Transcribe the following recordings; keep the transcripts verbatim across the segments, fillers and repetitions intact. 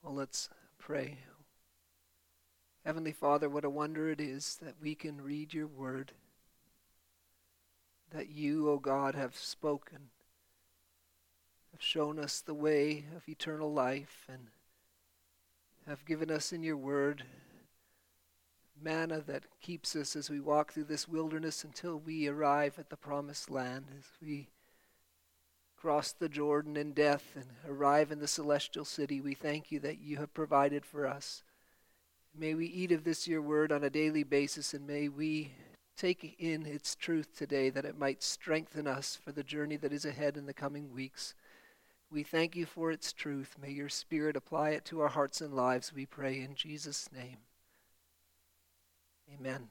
Well, let's pray. Heavenly Father, what a wonder it is that we can read your word, that you, O God, have spoken, have shown us the way of eternal life, and have given us in your word manna that keeps us as we walk through this wilderness until we arrive at the promised land, as we cross the Jordan in death and arrive in the celestial city. We thank you that you have provided for us. May we eat of this your word on a daily basis, and may we take in its truth today, that it might strengthen us for the journey that is ahead in the coming weeks. We thank you for its truth. May your Spirit apply it to our hearts and lives, we pray in Jesus' name. Amen.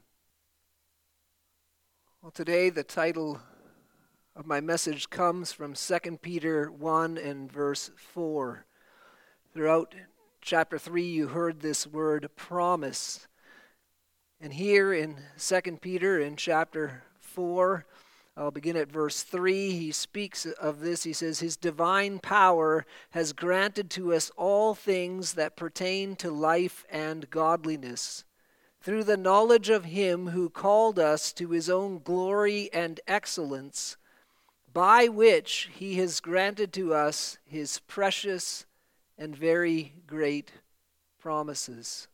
Well, today the title of my message comes from Second Peter one and verse four. Throughout chapter three, you heard this word promise. And here in Second Peter in chapter four, I'll begin at verse three. He speaks of this. He says, "His divine power has granted to us all things that pertain to life and godliness, through the knowledge of him who called us to his own glory and excellence, by which he has granted to us his precious and very great promises."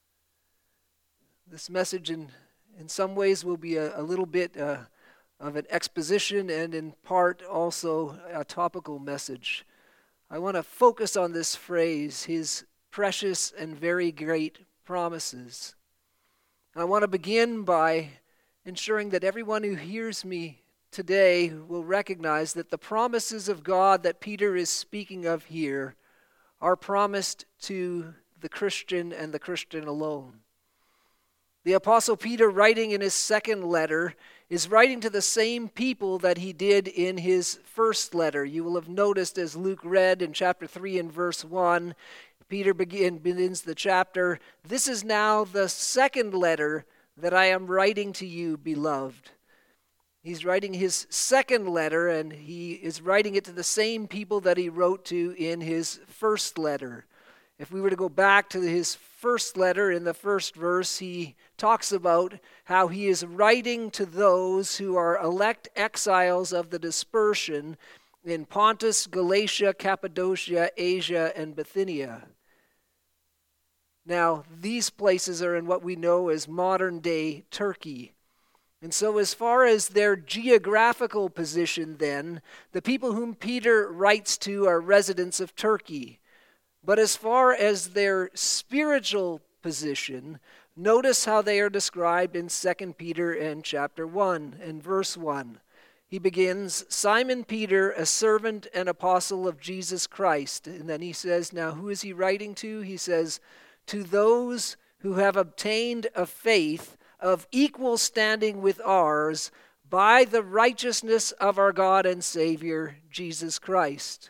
This message in, in some ways will be a, a little bit uh, of an exposition and in part also a topical message. I want to focus on this phrase, his precious and very great promises. I want to begin by ensuring that everyone who hears me today will recognize that the promises of God that Peter is speaking of here are promised to the Christian and the Christian alone. The Apostle Peter, writing in his second letter, is writing to the same people that he did in his first letter. You will have noticed, as Luke read in chapter three and verse one, Peter begin, begins the chapter, "This is now the second letter that I am writing to you, beloved." He's writing his second letter, and he is writing it to the same people that he wrote to in his first letter. If we were to go back to his first letter, in the first verse, he talks about how he is writing to those who are elect exiles of the dispersion in Pontus, Galatia, Cappadocia, Asia, and Bithynia. Now, these places are in what we know as modern-day Turkey. And so as far as their geographical position then, the people whom Peter writes to are residents of Turkey. But as far as their spiritual position, notice how they are described in Second Peter and chapter one and verse one. He begins, "Simon Peter, a servant and apostle of Jesus Christ." And then he says, now who is he writing to? He says, "To those who have obtained a faith of equal standing with ours by the righteousness of our God and Savior, Jesus Christ."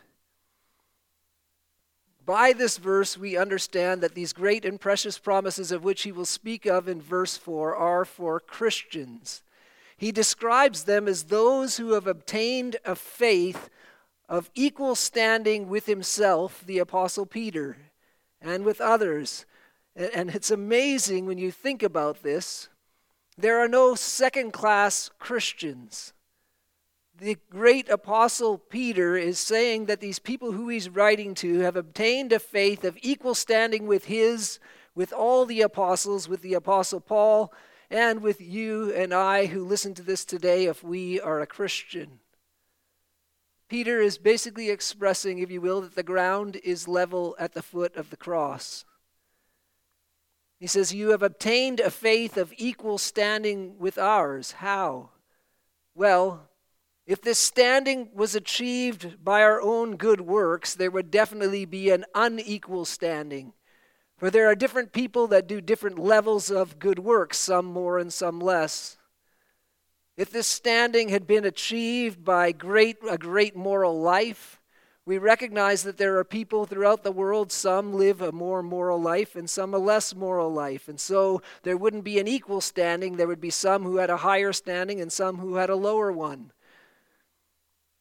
By this verse, we understand that these great and precious promises of which he will speak of in verse four are for Christians. He describes them as those who have obtained a faith of equal standing with himself, the Apostle Peter, and with others. And it's amazing when you think about this. There are no second-class Christians. The great Apostle Peter is saying that these people who he's writing to have obtained a faith of equal standing with his, with all the apostles, with the Apostle Paul, and with you and I who listen to this today if we are a Christian. Peter is basically expressing, if you will, that the ground is level at the foot of the cross. He says, "You have obtained a faith of equal standing with ours." How? Well, if this standing was achieved by our own good works, there would definitely be an unequal standing. For there are different people that do different levels of good works, some more and some less. If this standing had been achieved by great a great moral life, we recognize that there are people throughout the world, some live a more moral life and some a less moral life. And so there wouldn't be an equal standing. There would be some who had a higher standing and some who had a lower one.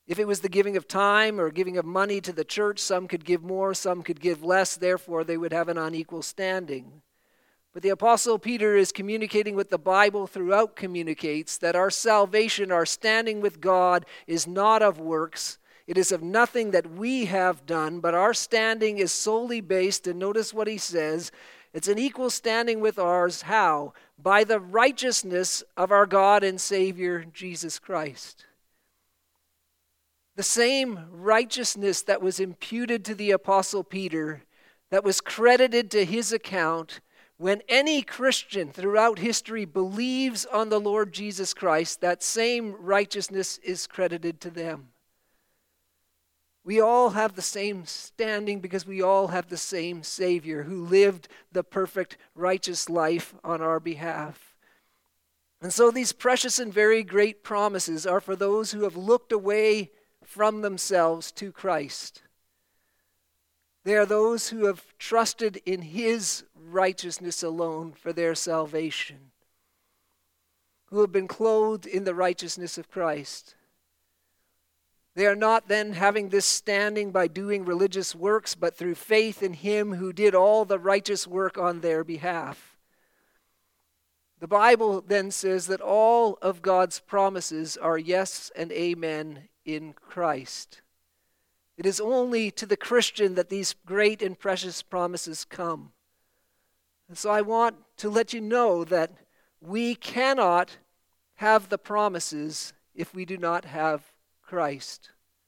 If it was the giving of time or giving of money to the church, some could give more, some could give less, therefore they would have an unequal standing. But the Apostle Peter is communicating what the Bible throughout communicates, that our salvation, our standing with God, is not of works. It is of nothing that we have done, but our standing is solely based, and notice what he says, it's an equal standing with ours. How? By the righteousness of our God and Savior, Jesus Christ. The same righteousness that was imputed to the Apostle Peter, that was credited to his account, when any Christian throughout history believes on the Lord Jesus Christ, that same righteousness is credited to them. We all have the same standing because we all have the same Savior who lived the perfect, righteous life on our behalf. And so these precious and very great promises are for those who have looked away from themselves to Christ. They are those who have trusted in His righteousness alone for their salvation, who have been clothed in the righteousness of Christ. They are not then having this standing by doing religious works, but through faith in Him who did all the righteous work on their behalf. The Bible then says that all of God's promises are yes and amen in Christ. It is only to the Christian that these great and precious promises come. And so I want to let you know that we cannot have the promises if we do not have Christ.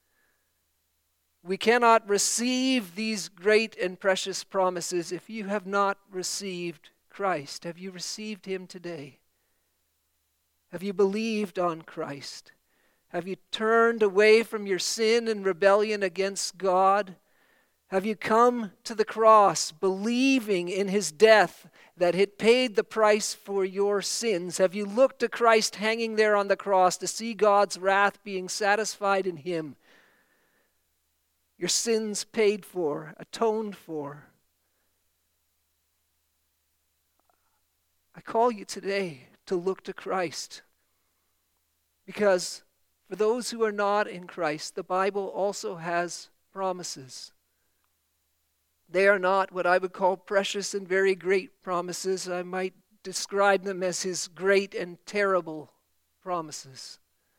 We cannot receive these great and precious promises if you have not received Christ. Have you received Him today? Have you believed on Christ? Have you turned away from your sin and rebellion against God? Have you come to the cross believing in His death that it paid the price for your sins? Have you looked to Christ hanging there on the cross to see God's wrath being satisfied in Him? Your sins paid for, atoned for. I call you today to look to Christ, because for those who are not in Christ, the Bible also has promises. They are not what I would call precious and very great promises. I might describe them as His great and terrible promises.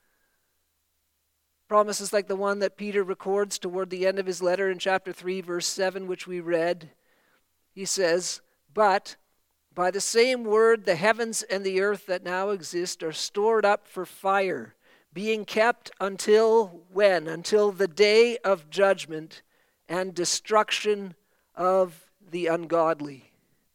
Promises like the one that Peter records toward the end of his letter in chapter three, verse seven, which we read. He says, "But by the same word the heavens and the earth that now exist are stored up for fire, being kept until when? Until the day of judgment and destruction of the ungodly."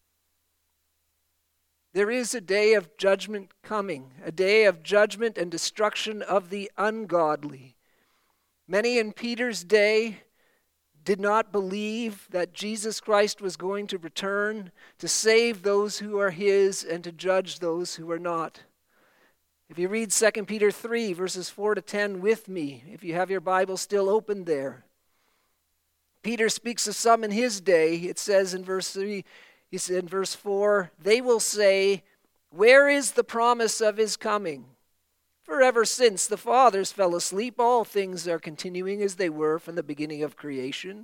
There is a day of judgment coming, a day of judgment and destruction of the ungodly. Many in Peter's day did not believe that Jesus Christ was going to return to save those who are His and to judge those who are not. If you read Second Peter three, verses four to ten with me, if you have your Bible still open there, Peter speaks of some in his day. It says in verse three, he said in verse four, "They will say, 'Where is the promise of His coming?' For ever since the fathers fell asleep, all things are continuing as they were from the beginning of creation."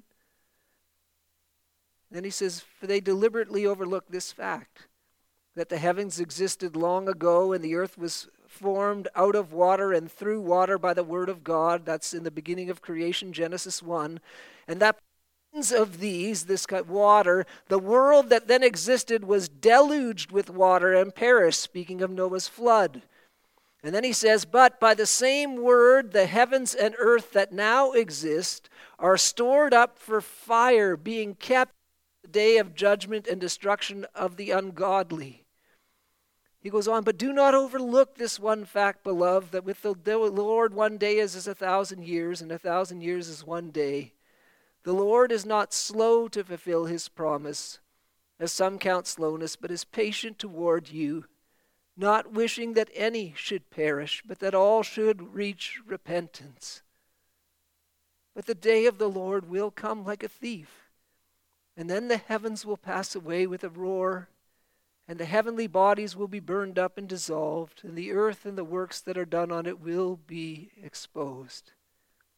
Then he says, "For they deliberately overlook this fact, that the heavens existed long ago and the earth was formed out of water and through water by the word of God." That's in the beginning of creation, Genesis one. And that of these, this water, the world that then existed was deluged with water and perished, speaking of Noah's flood. And then he says, "But by the same word, the heavens and earth that now exist are stored up for fire, being kept the day of judgment and destruction of the ungodly." He goes on, "But do not overlook this one fact, beloved, that with the Lord one day is as a thousand years, and a thousand years is one day. The Lord is not slow to fulfill His promise, as some count slowness, but is patient toward you, not wishing that any should perish, but that all should reach repentance. But the day of the Lord will come like a thief, and then the heavens will pass away with a roar, and the heavenly bodies will be burned up and dissolved, and the earth and the works that are done on it will be exposed."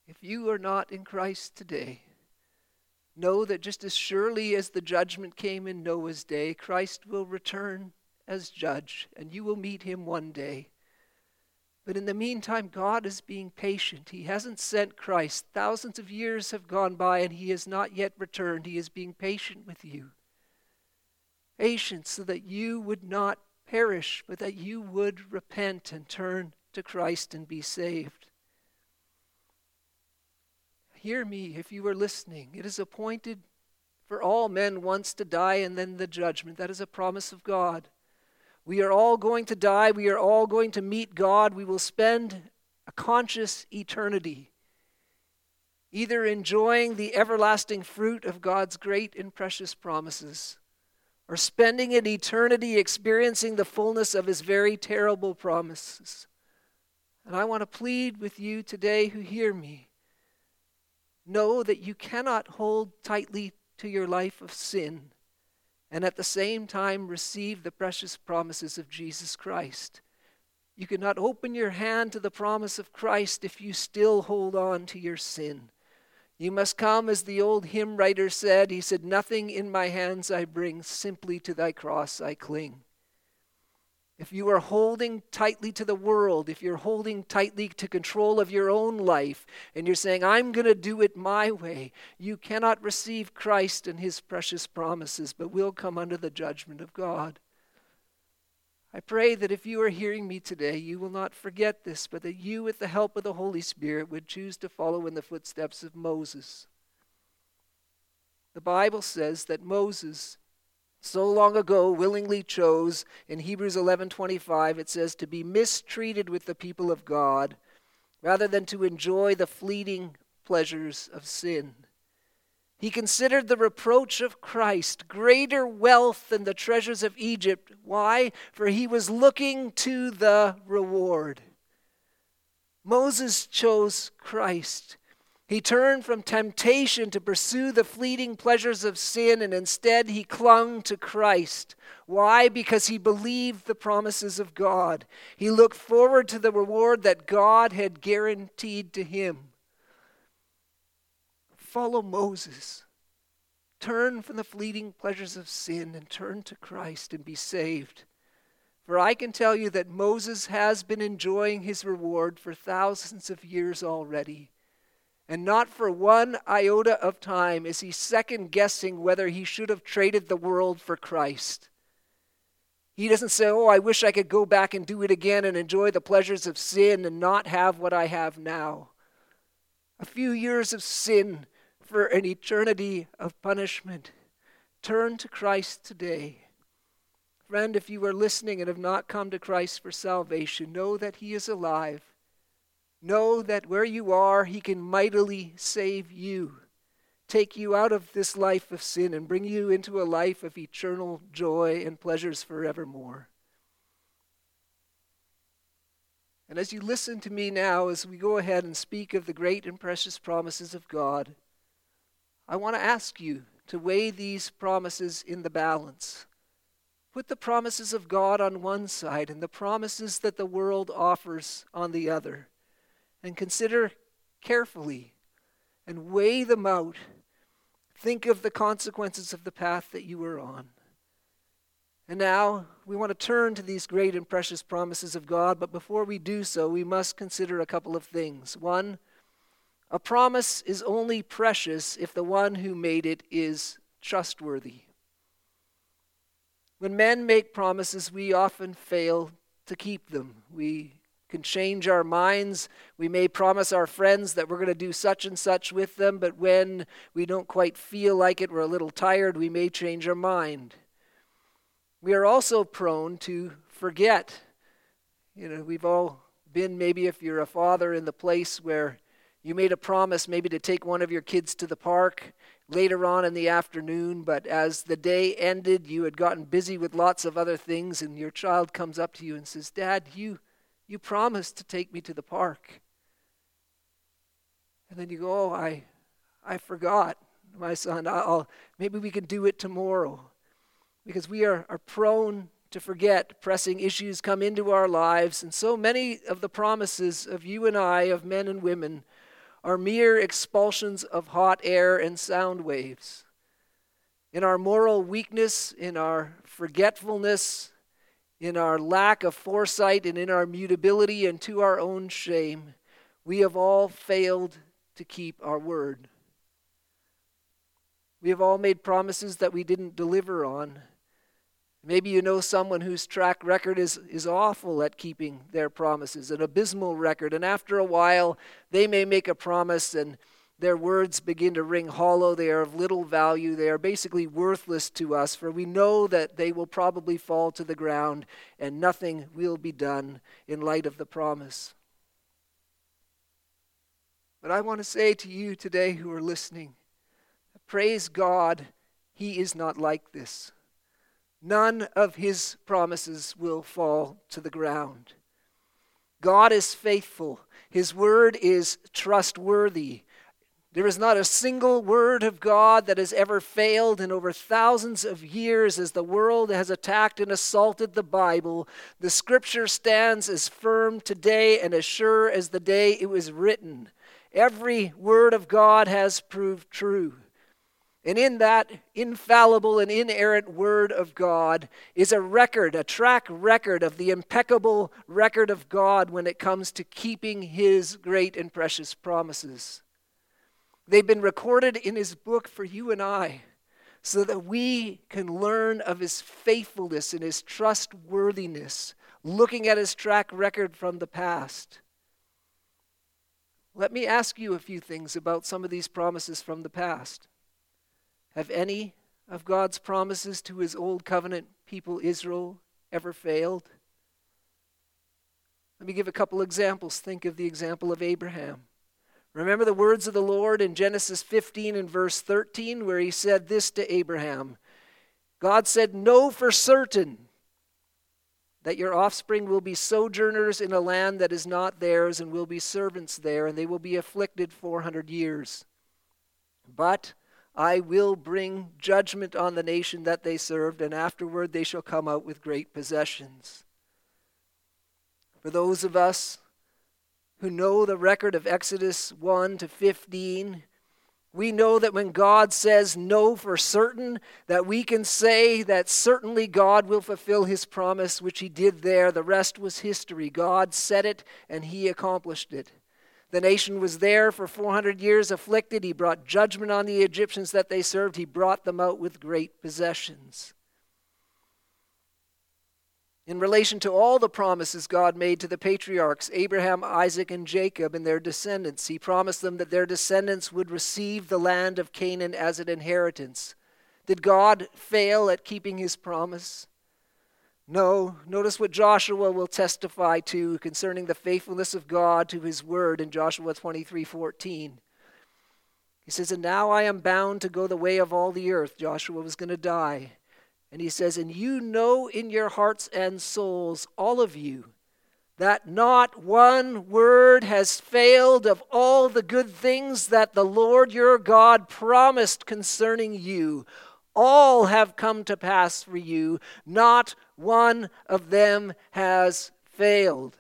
If you are not in Christ today, know that just as surely as the judgment came in Noah's day, Christ will return as judge, and you will meet him one day. But in the meantime, God is being patient. He hasn't sent Christ. Thousands of years have gone by, and he has not yet returned. He is being patient with you. Patient so that you would not perish, but that you would repent and turn to Christ and be saved. Hear me if you are listening. It is appointed for all men once to die and then the judgment. That is a promise of God. We are all going to die. We are all going to meet God. We will spend a conscious eternity either enjoying the everlasting fruit of God's great and precious promises, or spending an eternity experiencing the fullness of his very terrible promises. And I want to plead with you today who hear me. Know that you cannot hold tightly to your life of sin and at the same time receive the precious promises of Jesus Christ. You cannot open your hand to the promise of Christ if you still hold on to your sin. You must come, as the old hymn writer said, he said, "Nothing in my hands I bring, simply to thy cross I cling." If you are holding tightly to the world, if you're holding tightly to control of your own life, and you're saying, "I'm going to do it my way," you cannot receive Christ and his precious promises, but will come under the judgment of God. I pray that if you are hearing me today, you will not forget this, but that you, with the help of the Holy Spirit, would choose to follow in the footsteps of Moses. The Bible says that Moses, so long ago, willingly chose, in Hebrews eleven twenty-five, it says, to be mistreated with the people of God rather than to enjoy the fleeting pleasures of sin. He considered the reproach of Christ greater wealth than the treasures of Egypt. Why? For he was looking to the reward. Moses chose Christ. He turned from temptation to pursue the fleeting pleasures of sin, and instead he clung to Christ. Why? Because he believed the promises of God. He looked forward to the reward that God had guaranteed to him. Follow Moses. Turn from the fleeting pleasures of sin and turn to Christ and be saved. For I can tell you that Moses has been enjoying his reward for thousands of years already. And not for one iota of time is he second-guessing whether he should have traded the world for Christ. He doesn't say, "Oh, I wish I could go back and do it again and enjoy the pleasures of sin and not have what I have now." A few years of sin for an eternity of punishment. Turn to Christ today. Friend, if you are listening and have not come to Christ for salvation, know that he is alive. Know that where you are, he can mightily save you, take you out of this life of sin and bring you into a life of eternal joy and pleasures forevermore. And as you listen to me now, as we go ahead and speak of the great and precious promises of God, I want to ask you to weigh these promises in the balance. Put the promises of God on one side and the promises that the world offers on the other. And consider carefully and weigh them out. Think of the consequences of the path that you are on. And now we want to turn to these great and precious promises of God, but before we do so, we must consider a couple of things. One, a promise is only precious if the one who made it is trustworthy. When men make promises, we often fail to keep them. We can change our minds. We may promise our friends that we're going to do such and such with them, but when we don't quite feel like it, we're a little tired, we may change our mind. We are also prone to forget. You know, we've all been, maybe if you're a father, in the place where you made a promise maybe to take one of your kids to the park later on in the afternoon, but as the day ended, you had gotten busy with lots of other things, and your child comes up to you and says, "Dad, you you promised to take me to the park." And then you go, "Oh, I I forgot, my son. I'll maybe we can do it tomorrow." Because we are, are prone to forget. Pressing issues come into our lives, and so many of the promises of you and I, of men and women, are mere expulsions of hot air and sound waves. In our moral weakness, in our forgetfulness, in our lack of foresight, and in our mutability and to our own shame, we have all failed to keep our word. We have all made promises that we didn't deliver on. Maybe you know someone whose track record is, is awful at keeping their promises, an abysmal record. And after a while, they may make a promise and their words begin to ring hollow. They are of little value. They are basically worthless to us, for we know that they will probably fall to the ground and nothing will be done in light of the promise. But I want to say to you today who are listening, praise God, He is not like this. None of His promises will fall to the ground. God is faithful. His word is trustworthy. There is not a single word of God that has ever failed. In over thousands of years, as the world has attacked and assaulted the Bible, the Scripture stands as firm today and as sure as the day it was written. Every word of God has proved true. And in that infallible and inerrant word of God is a record, a track record of the impeccable record of God when it comes to keeping His great and precious promises. They've been recorded in His book for you and I, so that we can learn of His faithfulness and His trustworthiness, looking at His track record from the past. Let me ask you a few things about some of these promises from the past. Have any of God's promises to His old covenant people Israel ever failed? Let me give a couple examples. Think of the example of Abraham. Remember the words of the Lord in Genesis fifteen and verse thirteen, where He said this to Abraham. God said, "Know for certain that your offspring will be sojourners in a land that is not theirs, and will be servants there, and they will be afflicted four hundred years. But I will bring judgment on the nation that they served, and afterward they shall come out with great possessions." For those of us who know the record of Exodus one to fifteen, we know that when God says no for certain, that we can say that certainly God will fulfill His promise, which He did there. The rest was history. God said it and He accomplished it. The nation was there for four hundred years afflicted. He brought judgment on the Egyptians that they served. He brought them out with great possessions. In relation to all the promises God made to the patriarchs, Abraham, Isaac, and Jacob and their descendants, He promised them that their descendants would receive the land of Canaan as an inheritance. Did God fail at keeping His promise? No. Notice what Joshua will testify to concerning the faithfulness of God to His word in Joshua twenty-three fourteen. He says, "And now I am bound to go the way of all the earth." Joshua was going to die. And he says, "And you know in your hearts and souls, all of you, that not one word has failed of all the good things that the Lord your God promised concerning you. All have come to pass for you. Not one of them has failed."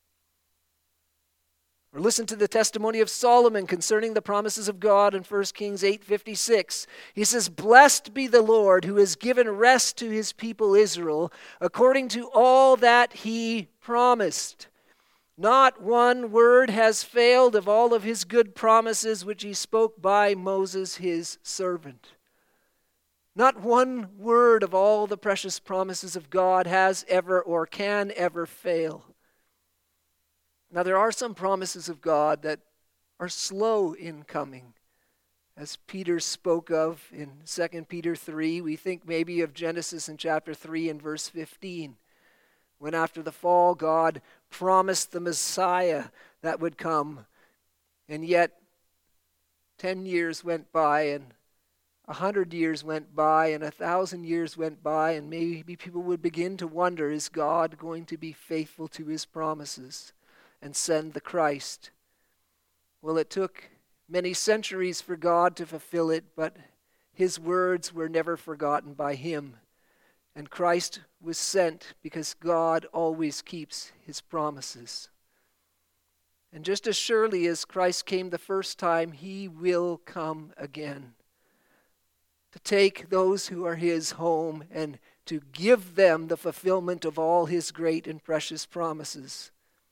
Or listen to the testimony of Solomon concerning the promises of God in First Kings eight fifty-six. He says, "Blessed be the Lord who has given rest to His people Israel according to all that He promised. Not one word has failed of all of His good promises which He spoke by Moses His servant." Not one word of all the precious promises of God has ever or can ever fail. Now, there are some promises of God that are slow in coming. As Peter spoke of in Second Peter three, we think maybe of Genesis in chapter three and verse fifteen, when after the fall, God promised the Messiah that would come, and yet ten years went by, and a hundred years went by, and a thousand years went by, and maybe people would begin to wonder, is God going to be faithful to His promises and send the Christ? Well, it took many centuries for God to fulfill it, but His words were never forgotten by Him. And Christ was sent because God always keeps His promises. And just as surely as Christ came the first time, he will come again to take those who are his home and to give them the fulfillment of all his great and precious promises.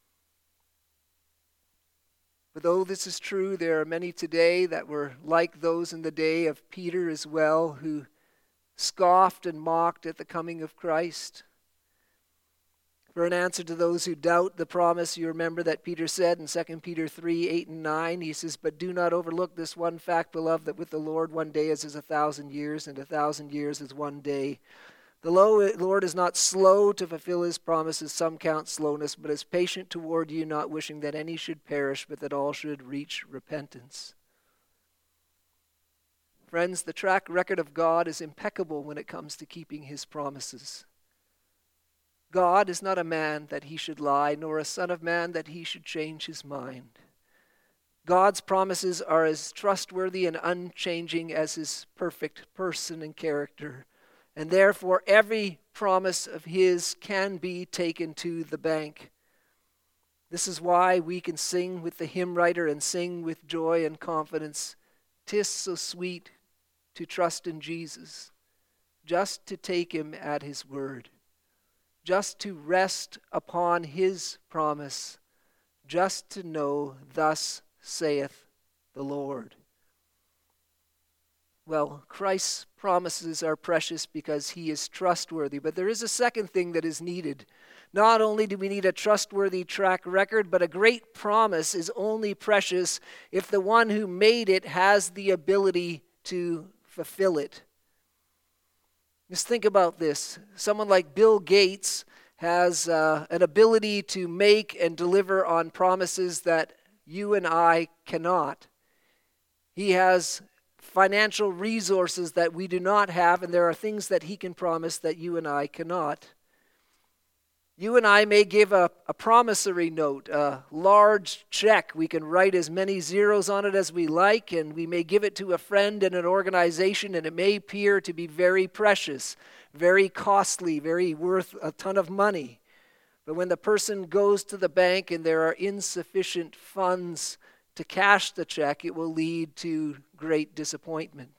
But though this is true, there are many today that were like those in the day of Peter as well, who scoffed and mocked at the coming of Christ. For an answer to those who doubt the promise, you remember that Peter said in Second Peter three, eight and nine, he says, "But do not overlook this one fact, beloved, that with the Lord one day is as a thousand years, and a thousand years is one day. The Lord is not slow to fulfill his promises, some count slowness, but is patient toward you, not wishing that any should perish, but that all should reach repentance." Friends, the track record of God is impeccable when it comes to keeping his promises. God is not a man that he should lie, nor a son of man that he should change his mind. God's promises are as trustworthy and unchanging as his perfect person and character. And therefore, every promise of his can be taken to the bank. This is why we can sing with the hymn writer and sing with joy and confidence, "'Tis so sweet to trust in Jesus, just to take him at his word, just to rest upon his promise, just to know, thus saith the Lord." Well, Christ's promises are precious because he is trustworthy. But there is a second thing that is needed. Not only do we need a trustworthy track record, but a great promise is only precious if the one who made it has the ability to fulfill it. Just think about this. Someone like Bill Gates has uh, an ability to make and deliver on promises that you and I cannot. He has financial resources that we do not have, and there are things that he can promise that you and I cannot. You and I may give a, a promissory note, a large check. We can write as many zeros on it as we like, and we may give it to a friend in an organization, and it may appear to be very precious, very costly, very worth a ton of money. But when the person goes to the bank and there are insufficient funds to cash the check, it will lead to great disappointment.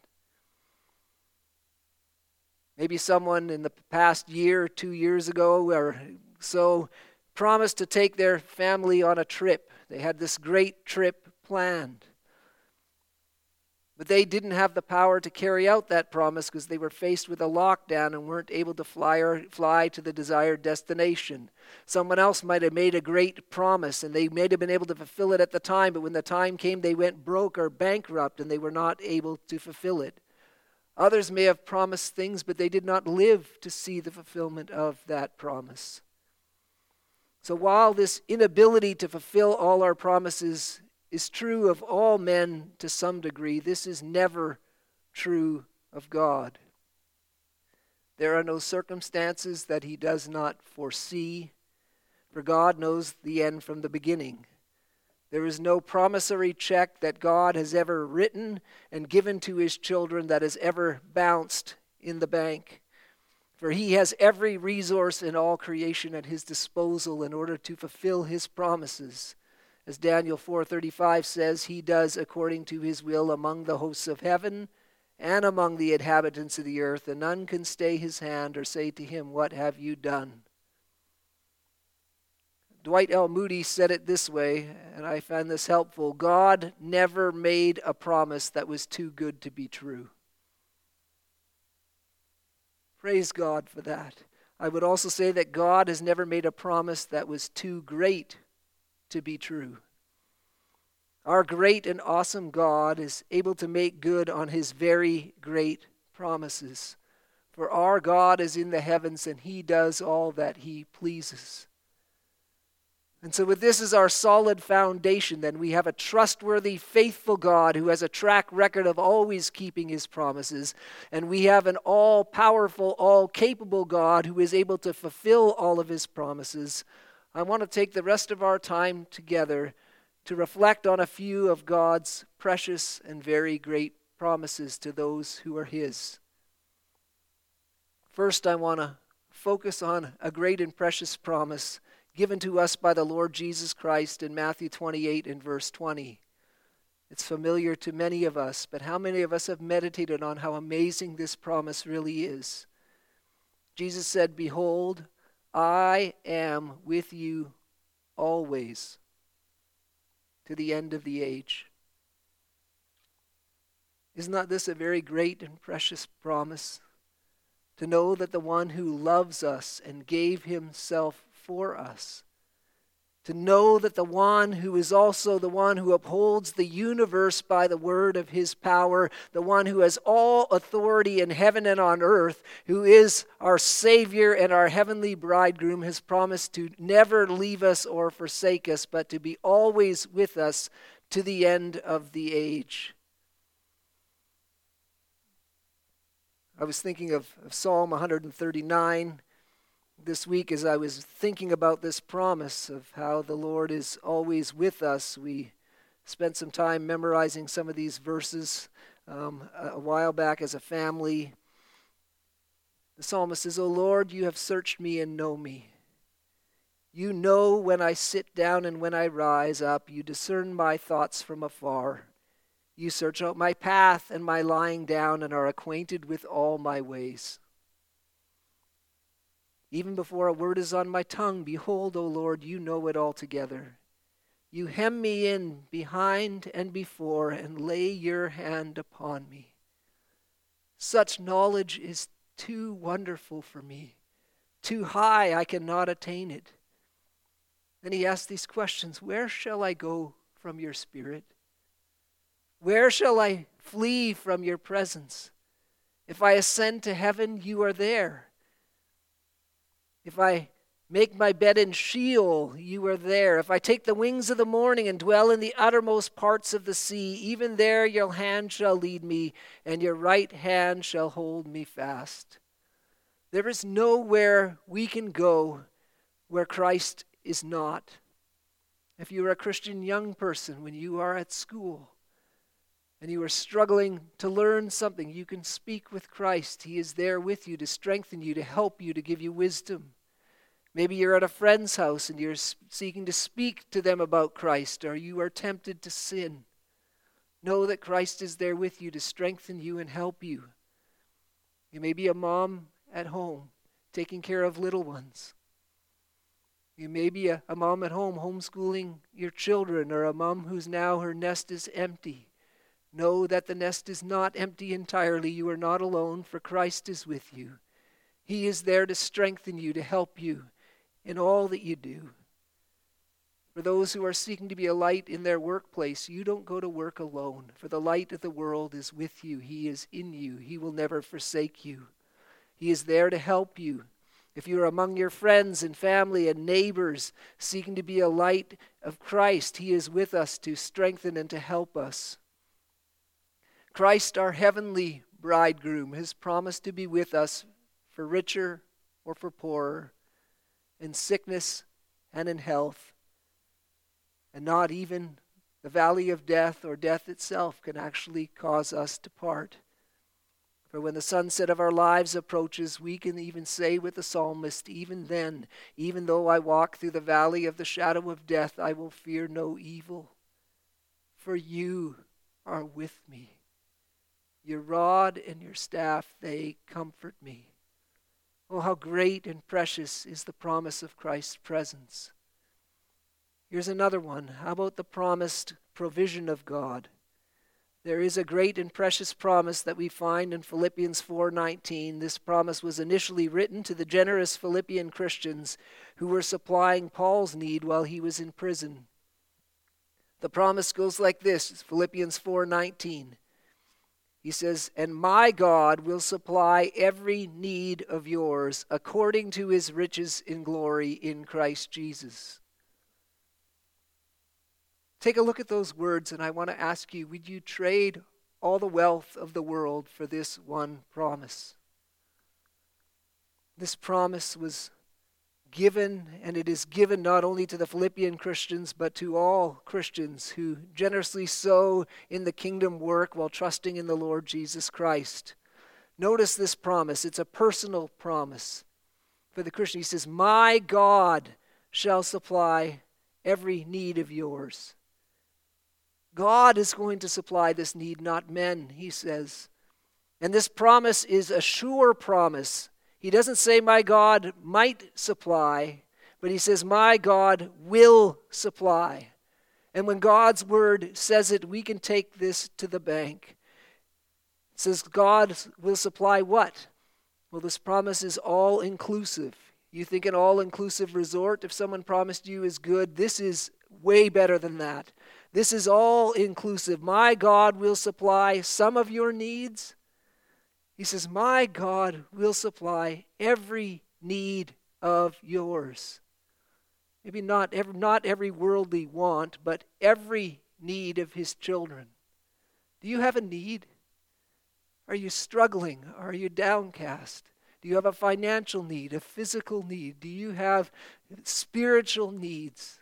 Maybe someone in the past year, two years ago, or so promised to take their family on a trip. They had this great trip planned. But they didn't have the power to carry out that promise because they were faced with a lockdown and weren't able to fly or fly to the desired destination. Someone else might have made a great promise and they may have been able to fulfill it at the time, but when the time came, they went broke or bankrupt and they were not able to fulfill it. Others may have promised things, but they did not live to see the fulfillment of that promise. So while this inability to fulfill all our promises is true of all men to some degree, this is never true of God. There are no circumstances that he does not foresee, for God knows the end from the beginning. There is no promissory check that God has ever written and given to his children that has ever bounced in the bank. For he has every resource in all creation at his disposal in order to fulfill his promises. As Daniel four thirty-five says, he does according to his will among the hosts of heaven and among the inhabitants of the earth, and none can stay his hand or say to him, "What have you done?" Dwight L. Moody said it this way, and I find this helpful: God never made a promise that was too good to be true. Praise God for that. I would also say that God has never made a promise that was too great to be true. Our great and awesome God is able to make good on his very great promises. For our God is in the heavens and he does all that he pleases. And so with this as our solid foundation, then we have a trustworthy, faithful God who has a track record of always keeping his promises. And we have an all-powerful, all-capable God who is able to fulfill all of his promises. I want to take the rest of our time together to reflect on a few of God's precious and very great promises to those who are his. First, I want to focus on a great and precious promise given to us by the Lord Jesus Christ in Matthew twenty-eight and verse twenty. It's familiar to many of us, but how many of us have meditated on how amazing this promise really is? Jesus said, "Behold, I am with you always to the end of the age." Is not this a very great and precious promise? To know that the one who loves us and gave himself for us, to know that the one who is also the one who upholds the universe by the word of his power, the one who has all authority in heaven and on earth, who is our Savior and our heavenly bridegroom, has promised to never leave us or forsake us, but to be always with us to the end of the age. I was thinking of, of Psalm one thirty-nine this week as I was thinking about this promise of how the Lord is always with us. We spent some time memorizing some of these verses um, a while back as a family. The psalmist says, "O Lord, you have searched me and know me. You know when I sit down and when I rise up. You discern my thoughts from afar. You search out my path and my lying down and are acquainted with all my ways. Even before a word is on my tongue, behold, O Lord, you know it altogether. You hem me in behind and before and lay your hand upon me. Such knowledge is too wonderful for me. Too high, I cannot attain it." Then he asks these questions: where shall I go from your spirit? Where shall I flee from your presence? If I ascend to heaven, you are there. If I make my bed in Sheol, you are there. If I take the wings of the morning and dwell in the uttermost parts of the sea, even there your hand shall lead me, and your right hand shall hold me fast. There is nowhere we can go where Christ is not. If you are a Christian young person, when you are at school, and you are struggling to learn something, you can speak with Christ. He is there with you to strengthen you, to help you, to give you wisdom. Maybe you're at a friend's house and you're seeking to speak to them about Christ, or you are tempted to sin. Know that Christ is there with you to strengthen you and help you. You may be a mom at home taking care of little ones. You may be a, a mom at home homeschooling your children, or a mom who's now her nest is empty. Know that the nest is not empty entirely. You are not alone, for Christ is with you. He is there to strengthen you, to help you in all that you do. For those who are seeking to be a light in their workplace, you don't go to work alone, for the light of the world is with you. He is in you. He will never forsake you. He is there to help you. If you are among your friends and family and neighbors seeking to be a light of Christ, He is with us to strengthen and to help us. Christ, our heavenly bridegroom, has promised to be with us for richer or for poorer, in sickness and in health. And not even the valley of death or death itself can actually cause us to part. For when the sunset of our lives approaches, we can even say with the psalmist, even then, even though I walk through the valley of the shadow of death, I will fear no evil, for you are with me. Your rod and your staff, they comfort me. Oh, how great and precious is the promise of Christ's presence. Here's another one. How about the promised provision of God? There is a great and precious promise that we find in Philippians four nineteen. This promise was initially written to the generous Philippian Christians who were supplying Paul's need while he was in prison. The promise goes like this, Philippians four nineteen. He says, "And my God will supply every need of yours according to His riches in glory in Christ Jesus." Take a look at those words, and I want to ask you, would you trade all the wealth of the world for this one promise? This promise was given, and it is given not only to the Philippian Christians, but to all Christians who generously sow in the kingdom work while trusting in the Lord Jesus Christ. Notice this promise. It's a personal promise for the Christian. He says, "My God shall supply every need of yours. God is going to supply this need, not men, he says. And this promise is a sure promise. He doesn't say, my God might supply, but he says, my God will supply. And when God's word says it, we can take this to the bank. It says God will supply what? Well, this promise is all-inclusive. You think an all-inclusive resort, if someone promised you, is good, this is way better than that. This is all-inclusive. My God will supply some of your needs. He says, my God will supply every need of yours. Maybe not every, not every worldly want, but every need of his children. Do you have a need? Are you struggling? Are you downcast? Do you have a financial need, a physical need? Do you have spiritual needs?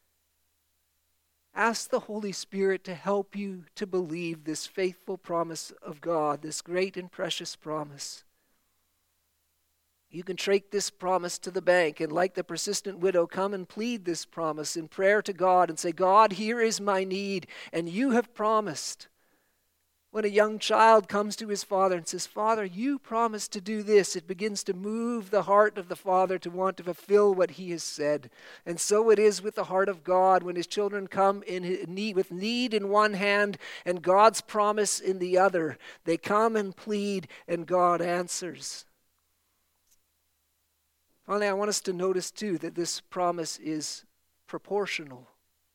Ask the Holy Spirit to help you to believe this faithful promise of God, this great and precious promise. You can take this promise to the bank and, like the persistent widow, come and plead this promise in prayer to God and say, God, here is my need, and you have promised. When a young child comes to his father and says, Father, you promised to do this, it begins to move the heart of the father to want to fulfill what he has said. And so it is with the heart of God when his children come in need, with need in one hand and God's promise in the other. They come and plead, and God answers. Finally, I want us to notice too that this promise is proportional.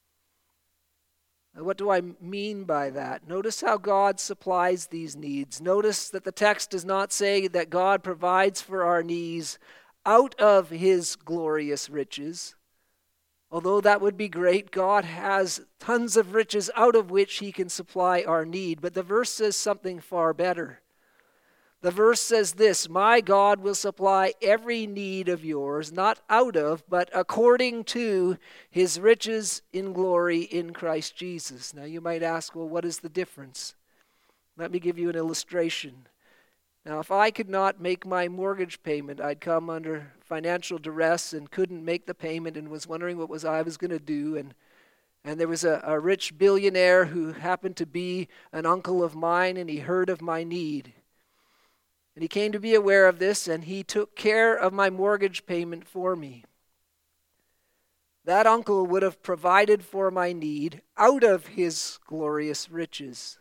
What do I mean by that? Notice how God supplies these needs. Notice that the text does not say that God provides for our needs out of his glorious riches. Although that would be great, God has tons of riches out of which he can supply our need. But the verse says something far better. The verse says this, my God will supply every need of yours, not out of, but according to his riches in glory in Christ Jesus. Now you might ask, well, what is the difference? Let me give you an illustration. Now, if I could not make my mortgage payment, I'd come under financial duress and couldn't make the payment and was wondering what was I was going to do. And, and there was a, a rich billionaire who happened to be an uncle of mine, and he heard of my need. And he came to be aware of this, and he took care of my mortgage payment for me. That uncle would have provided for my need out of his glorious riches.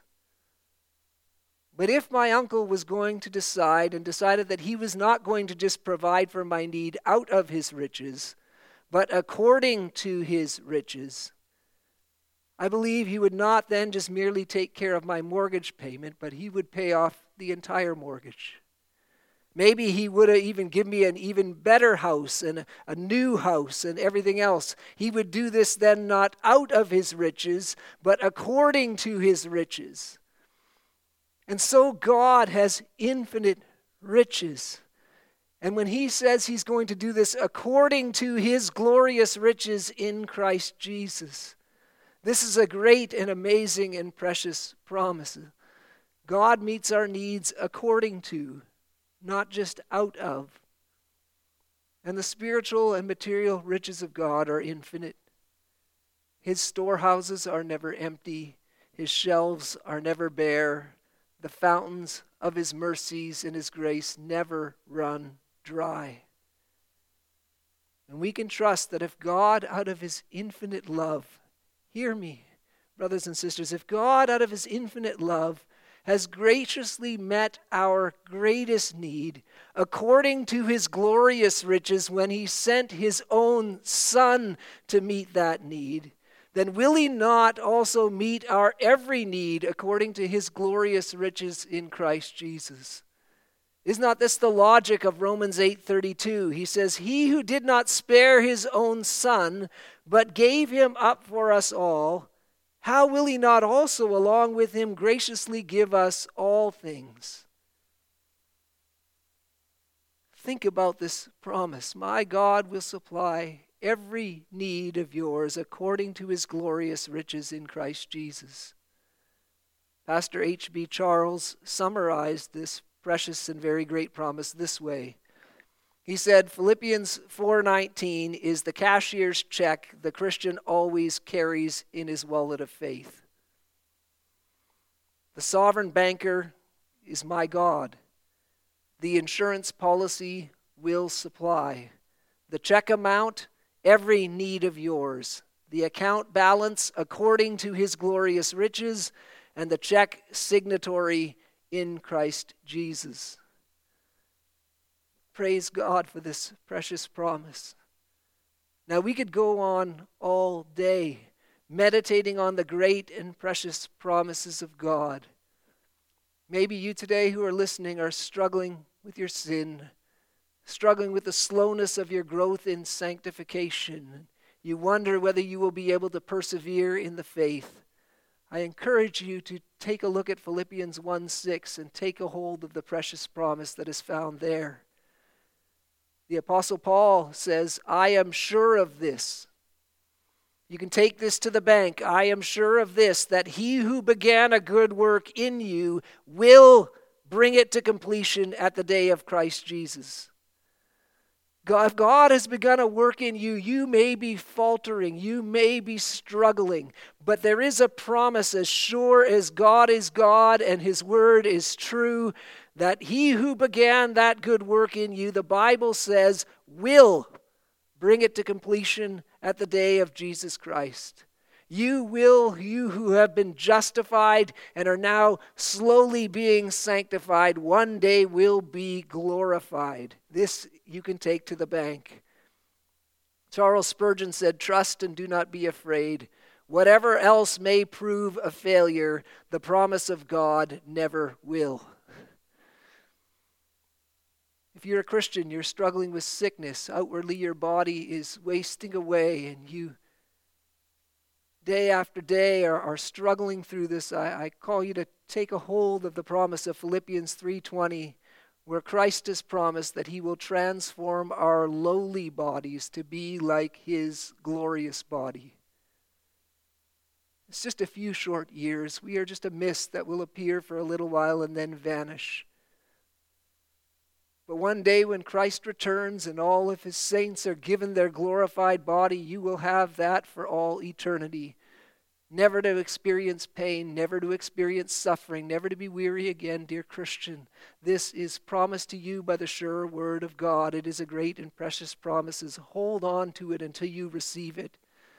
But if my uncle was going to decide and decided that he was not going to just provide for my need out of his riches, but according to his riches, I believe he would not then just merely take care of my mortgage payment, but he would pay off the entire mortgage. Maybe he would have even given me an even better house and a new house and everything else. He would do this then not out of his riches, but according to his riches. And so God has infinite riches. And when he says he's going to do this according to his glorious riches in Christ Jesus, this is a great and amazing and precious promise. God meets our needs according to, not just out of. And the spiritual and material riches of God are infinite. His storehouses are never empty. His shelves are never bare. The fountains of his mercies and his grace never run dry. And we can trust that if God, out of his infinite love, hear me, brothers and sisters, if God, out of his infinite love, has graciously met our greatest need according to his glorious riches when he sent his own Son to meet that need, then will he not also meet our every need according to his glorious riches in Christ Jesus? Is not this the logic of Romans eight thirty-two? He says, he who did not spare his own Son, but gave him up for us all, how will he not also along with him graciously give us all things? Think about this promise. My God will supply every need of yours according to his glorious riches in Christ Jesus. Pastor H B Charles summarized this precious and very great promise this way. He said Philippians four nineteen is the cashier's check the Christian always carries in his wallet of faith. The sovereign banker is my God. The insurance policy will supply. The check amount, every need of yours. The account balance according to his glorious riches, and the check signatory in Christ Jesus. Praise God for this precious promise. Now we could go on all day meditating on the great and precious promises of God. Maybe you today who are listening are struggling with your sin, struggling with the slowness of your growth in sanctification. You wonder whether you will be able to persevere in the faith. I encourage you to take a look at Philippians one six and take a hold of the precious promise that is found there. The Apostle Paul says, I am sure of this. You can take this to the bank. I am sure of this, that he who began a good work in you will bring it to completion at the day of Christ Jesus. God, if God has begun a work in you, you may be faltering, you may be struggling, but there is a promise as sure as God is God and his word is true, that he who began that good work in you, the Bible says, will bring it to completion at the day of Jesus Christ. You will, you who have been justified and are now slowly being sanctified, one day will be glorified. This you can take to the bank. Charles Spurgeon said, trust and do not be afraid. Whatever else may prove a failure, the promise of God never will. If you're a Christian, you're struggling with sickness. Outwardly, your body is wasting away, and you, day after day, are, are struggling through this. I, I call you to take a hold of the promise of Philippians three twenty, where Christ has promised that he will transform our lowly bodies to be like his glorious body. It's just a few short years. We are just a mist that will appear for a little while and then vanish. But one day when Christ returns and all of his saints are given their glorified body, you will have that for all eternity. Never to experience pain, never to experience suffering, never to be weary again, dear Christian. This is promised to you by the sure word of God. It is a great and precious promise. Hold on to it until you receive it.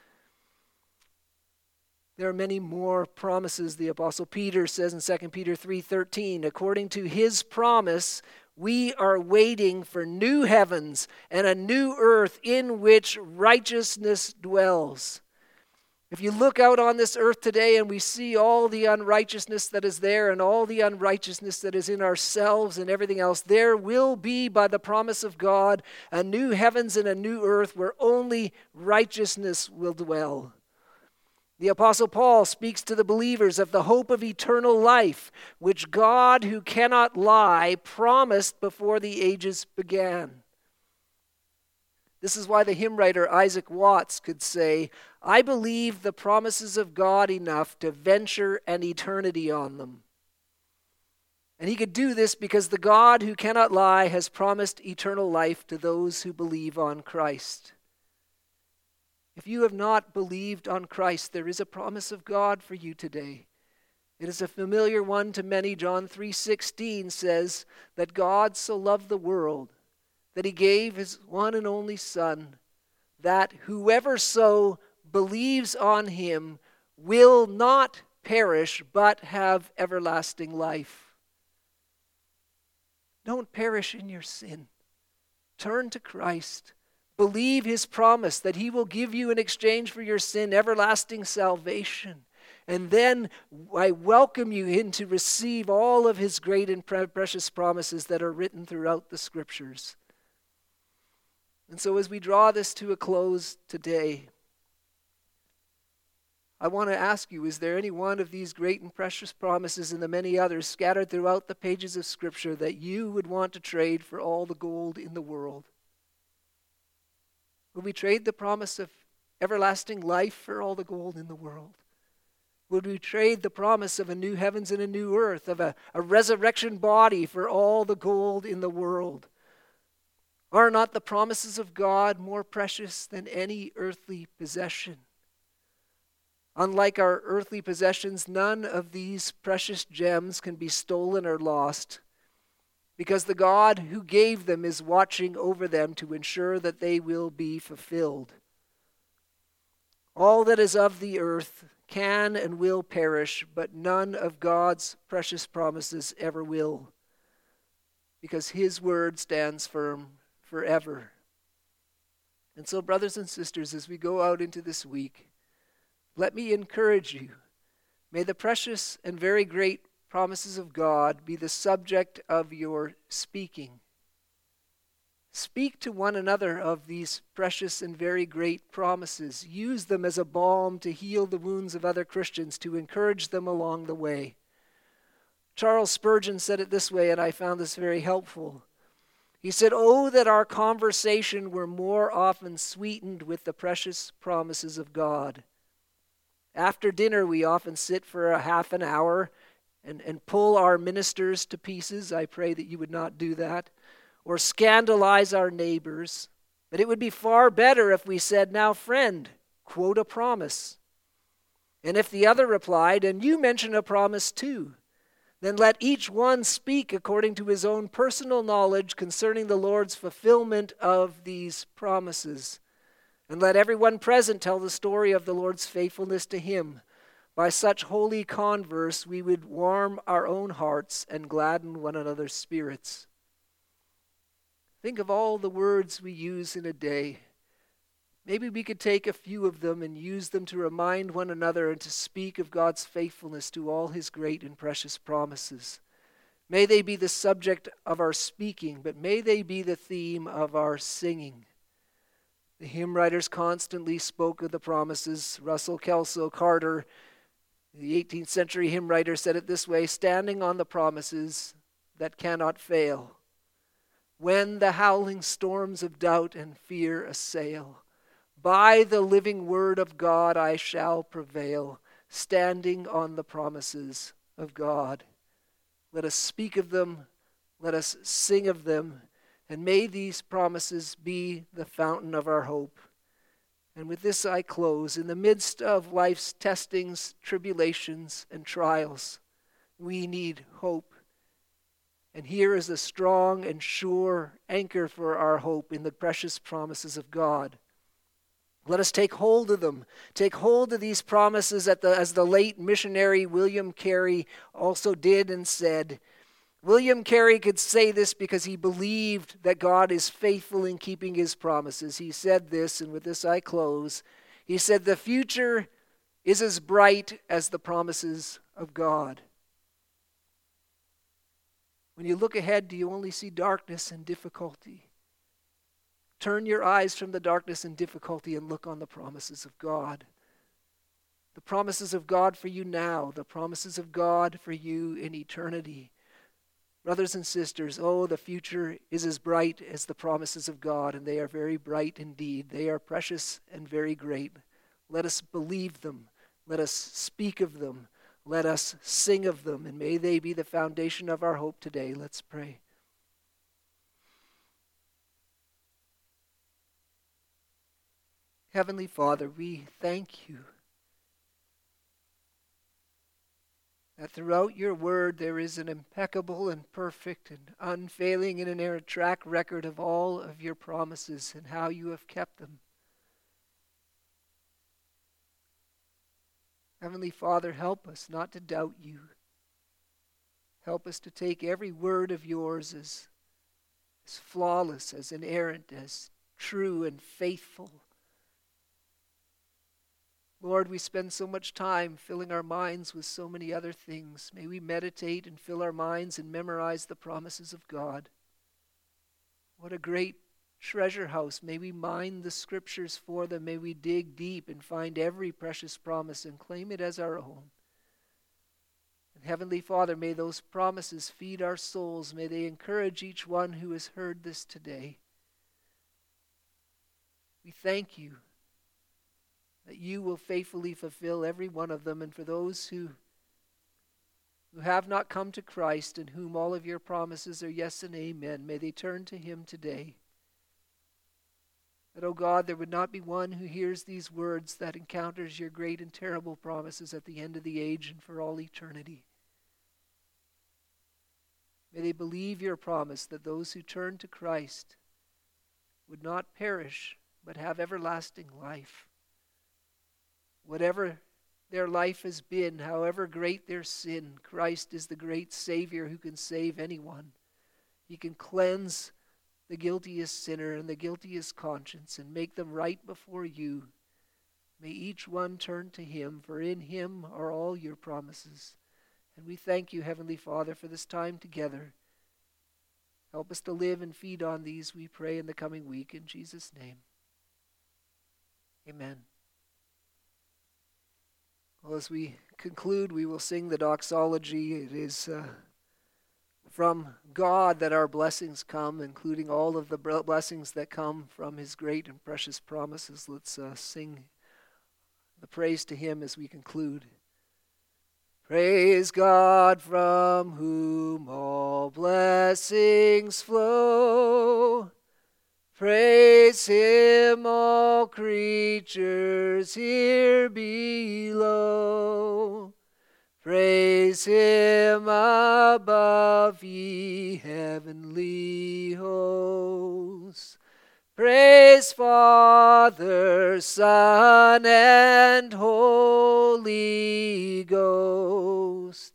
There are many more promises. The Apostle Peter says in Second Peter three thirteen, according to his promise, we are waiting for new heavens and a new earth in which righteousness dwells. If you look out on this earth today and we see all the unrighteousness that is there and all the unrighteousness that is in ourselves and everything else, there will be, by the promise of God, a new heavens and a new earth where only righteousness will dwell. The Apostle Paul speaks to the believers of the hope of eternal life, which God, who cannot lie, promised before the ages began. This is why the hymn writer Isaac Watts could say, I believe the promises of God enough to venture an eternity on them. And he could do this because the God who cannot lie has promised eternal life to those who believe on Christ. If you have not believed on Christ, there is a promise of God for you today. It is a familiar one to many. John three sixteen says that God so loved the world that he gave his one and only Son, that whoever so believes on him will not perish but have everlasting life. Don't perish in your sin. Turn to Christ. Believe his promise that he will give you in exchange for your sin everlasting salvation. And then I welcome you in to receive all of his great and pre- precious promises that are written throughout the scriptures. And so as we draw this to a close today, I want to ask you, is there any one of these great and precious promises and the many others scattered throughout the pages of Scripture that you would want to trade for all the gold in the world? Would we trade the promise of everlasting life for all the gold in the world? Would we trade the promise of a new heavens and a new earth, of a, a resurrection body for all the gold in the world? Are not the promises of God more precious than any earthly possession? Unlike our earthly possessions, none of these precious gems can be stolen or lost, because the God who gave them is watching over them to ensure that they will be fulfilled. All that is of the earth can and will perish, but none of God's precious promises ever will, because His word stands firm forever. And so, brothers and sisters, as we go out into this week, let me encourage you. May the precious and very great promises of God be the subject of your speaking. Speak to one another of these precious and very great promises. Use them as a balm to heal the wounds of other Christians, to encourage them along the way. Charles Spurgeon said it this way, and I found this very helpful. He said, "Oh, that our conversation were more often sweetened with the precious promises of God." After dinner, we often sit for a half an hour and, and pull our ministers to pieces. I pray that you would not do that. Or scandalize our neighbors. But it would be far better if we said, "Now, friend, quote a promise." And if the other replied, "And you mention a promise too," then let each one speak according to his own personal knowledge concerning the Lord's fulfillment of these promises. And let everyone present tell the story of the Lord's faithfulness to him. By such holy converse, we would warm our own hearts and gladden one another's spirits. Think of all the words we use in a day. Maybe we could take a few of them and use them to remind one another and to speak of God's faithfulness to all His great and precious promises. May they be the subject of our speaking, but may they be the theme of our singing. The hymn writers constantly spoke of the promises. Russell, Kelso, Carter, the eighteenth century hymn writer, said it this way: "Standing on the promises that cannot fail, when the howling storms of doubt and fear assail, by the living word of God I shall prevail, standing on the promises of God." Let us speak of them, let us sing of them, and may these promises be the fountain of our hope. And with this I close. In the midst of life's testings, tribulations, and trials, we need hope. And here is a strong and sure anchor for our hope in the precious promises of God. Let us take hold of them. Take hold of these promises at the, as the late missionary William Carey also did and said. William Carey could say this because he believed that God is faithful in keeping His promises. He said this, and with this I close. He said, "The future is as bright as the promises of God." When you look ahead, do you only see darkness and difficulty? Turn your eyes from the darkness and difficulty and look on the promises of God. The promises of God for you now, the promises of God for you in eternity. Brothers and sisters, oh, the future is as bright as the promises of God, and they are very bright indeed. They are precious and very great. Let us believe them. Let us speak of them. Let us sing of them, and may they be the foundation of our hope today. Let's pray. Heavenly Father, we thank You that throughout Your word there is an impeccable and perfect and unfailing and inerrant track record of all of Your promises and how You have kept them. Heavenly Father, help us not to doubt You. Help us to take every word of Yours as, as flawless, as inerrant, as true and faithful. Lord, we spend so much time filling our minds with so many other things. May we meditate and fill our minds and memorize the promises of God. What a great treasure house. May we mine the Scriptures for them. May we dig deep and find every precious promise and claim it as our own. And Heavenly Father, may those promises feed our souls. May they encourage each one who has heard this today. We thank You that You will faithfully fulfill every one of them. And for those who, who have not come to Christ and whom all of Your promises are yes and amen, may they turn to Him today. That, O God, there would not be one who hears these words that encounters your great and terrible promises at the end of the age and for all eternity. May they believe your promise that those who turn to Christ would not perish, but have everlasting life. Whatever their life has been, however great their sin, Christ is the great Savior who can save anyone. He can cleanse the guiltiest sinner and the guiltiest conscience and make them right before you. May each one turn to him, for in him are all your promises. And we thank you, Heavenly Father, for this time together. Help us to live and feed on these, we pray, in the coming week. In Jesus' name, amen. Well, as we conclude, we will sing the doxology. It is uh, from God that our blessings come, including all of the blessings that come from his great and precious promises. Let's uh, sing the praise to him as we conclude. Praise God, from whom all blessings flow. Praise him, all creatures here below. Praise him above, ye heavenly hosts. Praise Father, Son, and Holy Ghost.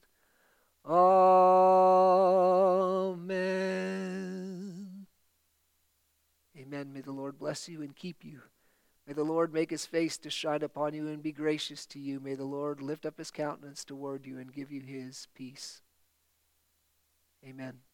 Amen. Amen. May the Lord bless you and keep you. May the Lord make his face to shine upon you and be gracious to you. May the Lord lift up his countenance toward you and give you his peace. Amen.